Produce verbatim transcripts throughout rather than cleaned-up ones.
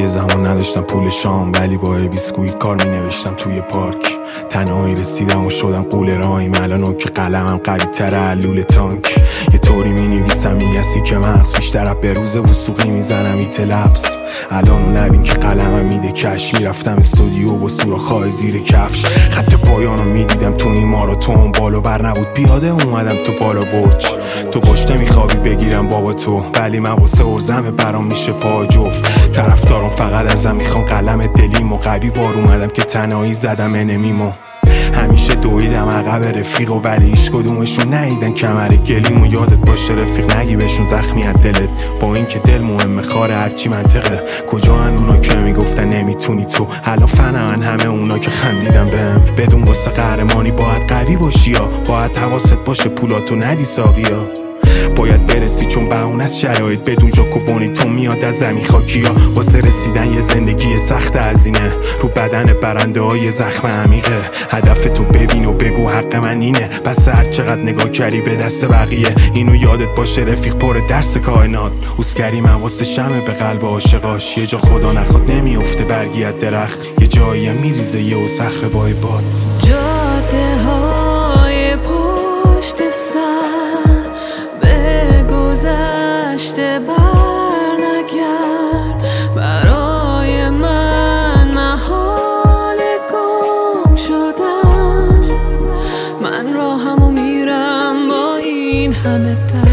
یه زمان نداشتم پول شام، ولی با بیسکویت کار می نوشتم توی پارک. تنهایی رسیدم و شدم قول رایم، الان که قلمم قوی تره لوله تانک. یه طوری می نویسم میگسی که مغز بیشتر به روز وسوقی میزنم ایت لفظ. الانو نبین که قلمم میده کش، میرفتم استودیو با سوراخ‌های زیر کفش. خط پایانو میدیدم تو این ماراتون، بالا بر نبود پیاده اومدم تو بالا برج. تو باش نمیخوابی بگیرم بابا تو، ولی من واسه ارزم برام میشه پا جفت. طرفدارم فقط ازم میخوان قلم دلیم و قوی بار اومدم که تنهایی زدم انمیمو. همیشه دویدم عقب رفیق و ولی هیچ کدومشون ندیدن کمر گلیم. و یادت باشه رفیق نگی بهشون زخمی از دلت، با این که دل مهمه خاره هرچی منطقه. کجا هن اونا که میگفتن نمیتونی تو، الان فنن همه اونا که خندیدن بهم. بدون واسه قهرمانی باید قوی باشی یا باید حواست باشه پولاتو ندی ساقیا. باید برسی چون بهونه از شرایط، بدون جاکوبونی تو میاد از زمین خاکیا. واسه رسیدن یه زندگی سخت هزینه، رو بدن برنده های زخم عمیقه. هدف تو ببین و بگو حق من اینه، بس هر چقدر نگاه کردی به دست بقیه. اینو یادت باشه رفیق پر درس کائنات، اوسکری من واسه شمه به قلب عاشقاش. یه جا خدا نخواد نمیفته برگی از درخت، یه جایی میریزه یه و صخره بای باد. جاده های پشت سر به گذشته بر نگرد، برای من محال گم شدن. من راهمو میرم با این همه درد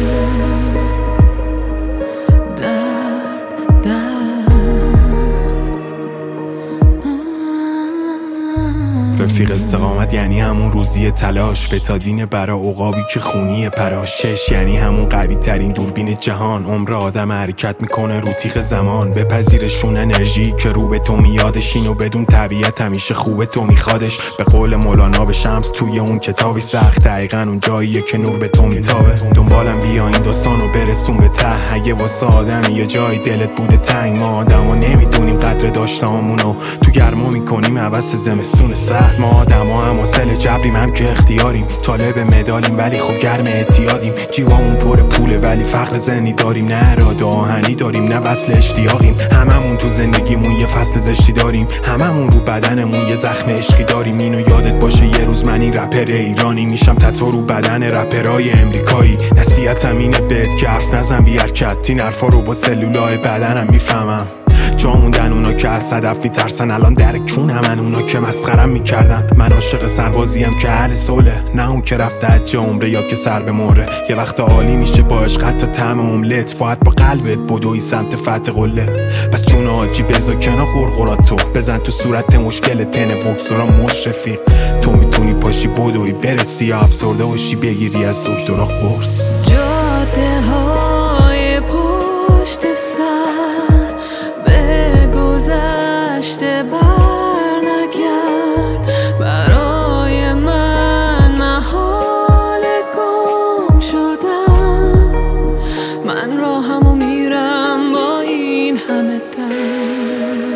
درد درد. رفیق استقامت یعنی همون روزی تلاش، بتادین برا عقابی که خونی پراش. چش یعنی همون قوی ترین دوربین جهان، عمر آدم حرکت میکنه رو تیغ زمان. بپذیرشون انرژی که رو به تو میادش، اینو بدون طبیعت همیشه خوبه تو میخوادش. به قول مولانا به شمس توی اون کتابی سخت، دقیقا اون جاییه که نور به تو میتابه. دنبالم بیا این داستانو برسون به ته، اگه واسه آدم یه جای دلت بوده تنگ. ما آدما نمیدونیم قدر داشتهامونو، تو گرما میکنیم عوض زمستون سخت. ما آدما هم حاصل جبریم هم که اختیاریم، طالب مدالیم ولی خب گرم اعتیادیم. جیبامون پر پوله ولی فقر ذهنی داریم، نه اراده آهنی داریم نه وصل اشتیاقیم. هممون تو زندگیمون یه فصل زشتی داریم، هممون رو بدنمون یه زخم عشقی داریم. اینو یادت باشه یه روز من این رپر ایرانی میشم تتو رو بدن رپرای امریکایی. نصیحتم اینه بهت که حرف نزن بی حرکت، این حرفا رو با سلولای بدنم میفهمم. جا موندن اونا که از صدف میترسن، الان در کونمن اونا که مسخرم میکردن. من عاشق سربازیم که اهل صلح، نه اون که رفته حج عمره یا که سر به مهره. یه وقت عالی میشه با عشق حتی طعم املت، باید با قلبت بدوی سمت فتح قله. پس جون حاجی بذار کنار قرقراتو، بزن تو صورت مشکل تن بوکسورا مشرفی. تو میتونی پاشی بدوی برسی یا افسرده باشی بگیری از دکترا قرص. جاده های پشت سر به گذشته بر نگرد، برای من محال گم شدن. من راهمو میرم با این همه درد.